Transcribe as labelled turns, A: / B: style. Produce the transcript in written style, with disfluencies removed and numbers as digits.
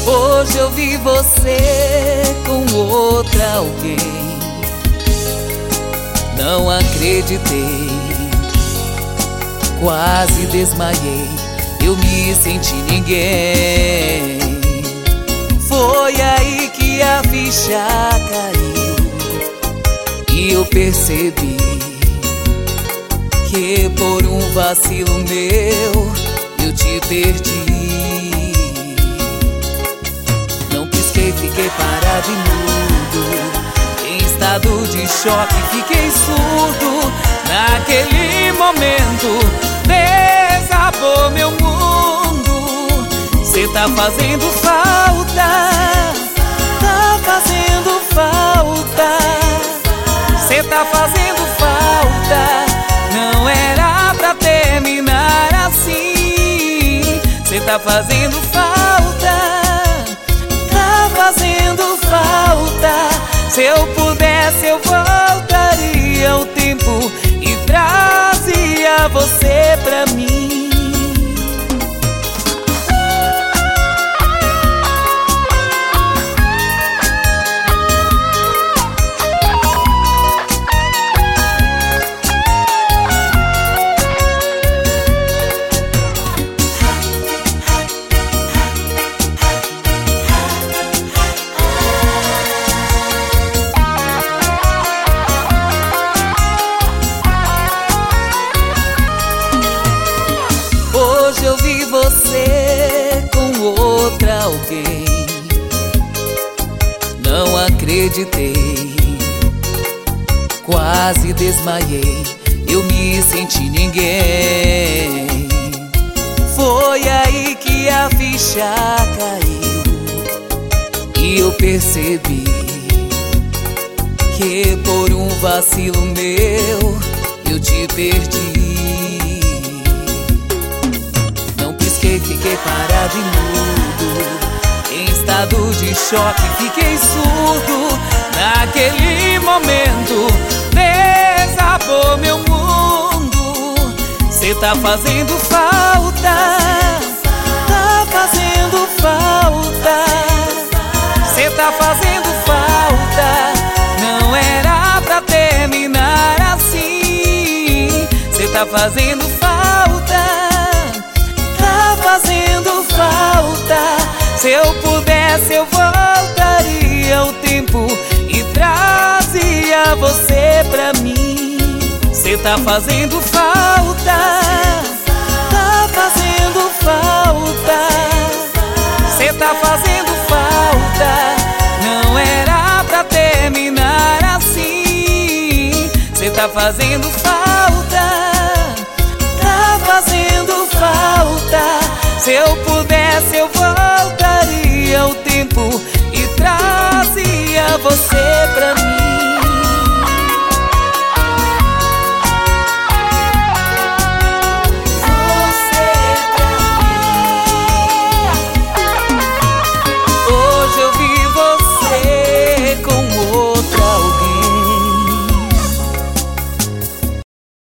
A: Hoje eu vi você com outra alguém. Não acreditei, quase desmaiei, eu me senti ninguém. Foi aí que a ficha caiu e eu percebi que por um vacilo meu eu te perdi. Não pisquei, fiquei parado e mudo, em estado de choque, fiquei surdo. Naquele momento desabou meu mundo. Cê tá fazendo falta, tá fazendo falta. Cê tá fazendo falta, não era pra terminar assim. Cê tá fazendo falta, tá fazendo falta. Se eu pudesse eu voltaria ao tempo e trazia você pra mim. Hoje eu vi você com outra alguém. Não acreditei, quase desmaiei, eu me senti ninguém. Foi aí que a ficha caiu e eu percebi que por um vacilo meu eu te perdi. Fiquei parado e mudo, em estado de choque, fiquei surdo. Naquele momento desabou meu mundo. Cê tá fazendo falta, tá fazendo falta. Cê tá fazendo falta, não era pra terminar assim. Cê tá fazendo falta, fazendo falta. Se eu pudesse eu voltaria ao tempo e trazia você pra mim. Cê tá fazendo falta, tá fazendo falta. Cê tá fazendo falta, não era pra terminar assim. Cê tá fazendo falta, tá fazendo falta. Se eu pudesse eu